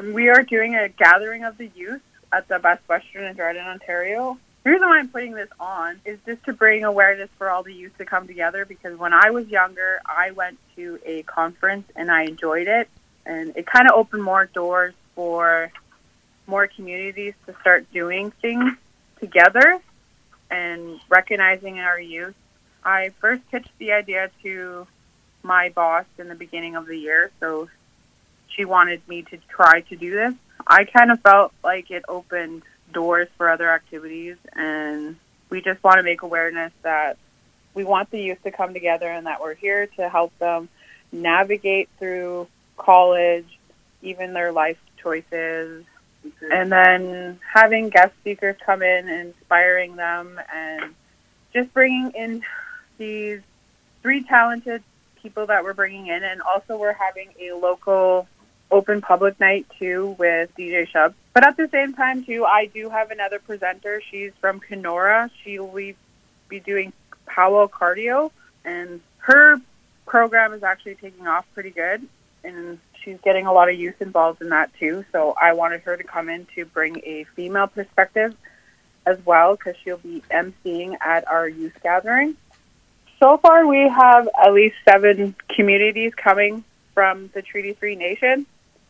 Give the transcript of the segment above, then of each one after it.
We are doing a gathering of the youth at the Best Western in Dryden, Ontario. The reason why I'm putting this on is just to bring awareness for all the youth to come together, because when I was younger, I went to a conference and I enjoyed it, and it kind of opened more doors for more communities to start doing things together and recognizing our youth. I first pitched the idea to my boss in the beginning of the year, so she wanted me to try to do this. I kind of felt like it opened doors for other activities, and we just want to make awareness that we want the youth to come together and that we're here to help them navigate through college, even their life choices, and then having guest speakers come in and inspiring them, and just bringing in these 3 talented people that we're bringing in. And also we're having a local open public night too with DJ Shub. But at the same time too, I do have another presenter. She's from Kenora. She will be doing Powell Cardio, and her program is actually taking off pretty good, and she's getting a lot of youth involved in that too. So I wanted her to come in to bring a female perspective as well, because she'll be emceeing at our youth gathering. So far we have at least 7 communities coming from the Treaty 3 Nation,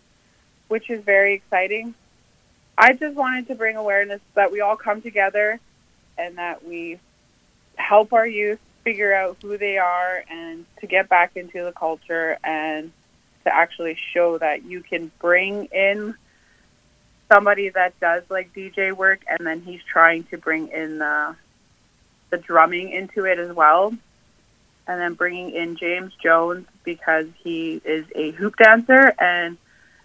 which is very exciting. I just wanted to bring awareness that we all come together and that we help our youth figure out who they are and to get back into the culture, and to actually show that you can bring in somebody that does like DJ work, and then he's trying to bring in the drumming into it as well. And then bringing in James Jones, because he is a hoop dancer, and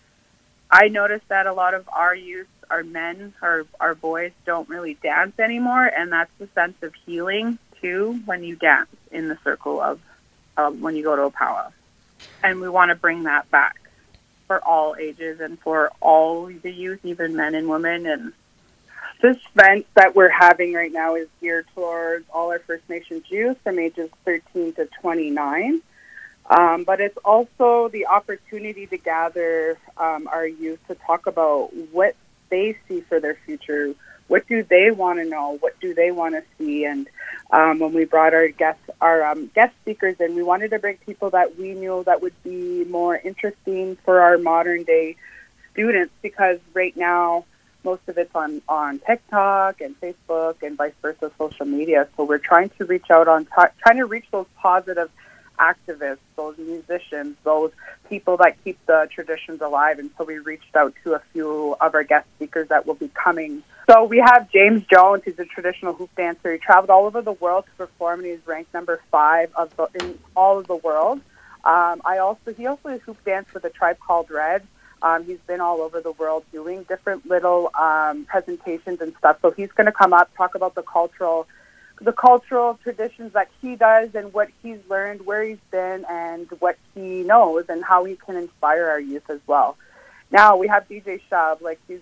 I noticed that a lot of our youth, our men, our boys don't really dance anymore, and that's the sense of healing too when you dance in the circle of when you go to a powwow. And we want to bring that back for all ages and for all the youth, even men and women. And this event that we're having right now is geared towards all our First Nations youth from ages 13 to 29. But it's also the opportunity to gather our youth to talk about what they see for their future. What do they want to know? What do they want to see? And when we brought our guest speakers in, we wanted to bring people that we knew that would be more interesting for our modern day students, because right now most of it's on TikTok and Facebook and vice versa, social media. So we're trying to reach out trying to reach those positive activists, those musicians, those people that keep the traditions alive. And so we reached out to a few of our guest speakers that will be coming. So we have James Jones, who's a traditional hoop dancer. He traveled all over the world to perform, and he's ranked number 5 in all of the world. He also has hoop danced with a Tribe Called Red. He's been all over the world doing different little presentations and stuff. So he's going to come up, talk about the cultural traditions that he does and what he's learned, where he's been, and what he knows, and how he can inspire our youth as well. Now we have DJ Shub.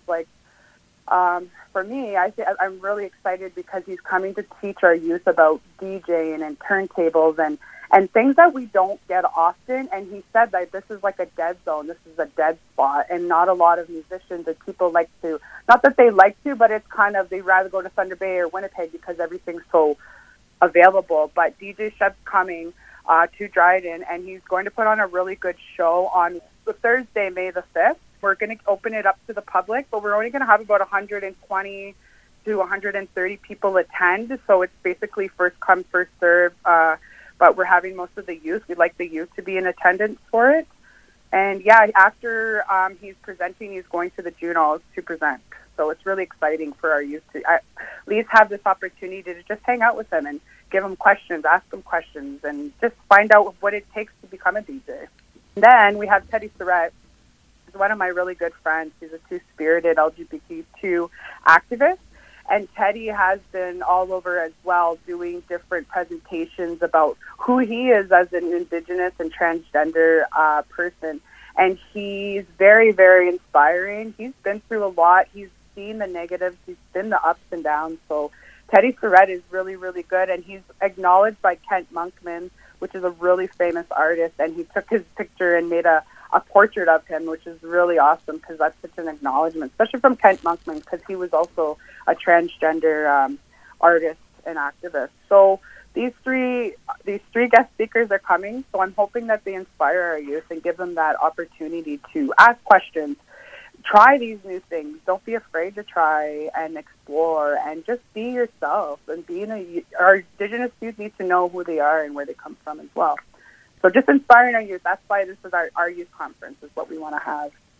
For me, I'm really excited because he's coming to teach our youth about DJing and turntables and things that we don't get often. And he said that this is like a dead zone. This is a dead spot, and not a lot of musicians or people like to, not that they like to, but it's kind of, they'd rather go to Thunder Bay or Winnipeg because everything's so available. But DJ Shub's coming to Dryden, and he's going to put on a really good show on Thursday, May the 5th. We're going to open it up to the public, but we're only going to have about 120 to 130 people attend. So it's basically first come, first serve. But we're having most of the youth. We'd like the youth to be in attendance for it. And yeah, after he's presenting, he's going to the Junos to present. So it's really exciting for our youth to at least have this opportunity to just hang out with them and give them questions, ask them questions, and just find out what it takes to become a DJ. And then we have Teddy Surratt. He's one of my really good friends. He's a two-spirited LGBTQ activist. And Teddy has been all over as well, doing different presentations about who he is as an Indigenous and transgender person. And he's very, very inspiring. He's been through a lot. He's seen the negatives. He's seen the ups and downs. So Teddy Surratt is really, really good. And he's acknowledged by Kent Monkman, which is a really famous artist. And he took his picture and made a a portrait of him, which is really awesome because that's such an acknowledgement, especially from Kent Monkman, because he was also a transgender artist and activist. So these three guest speakers are coming, so I'm hoping that they inspire our youth and give them that opportunity to ask questions, try these new things. Don't be afraid to try and explore and just be yourself. And our Indigenous youth need to know who they are and where they come from as well. So just inspiring our youth. That's why this is our youth conference, is what we want to have.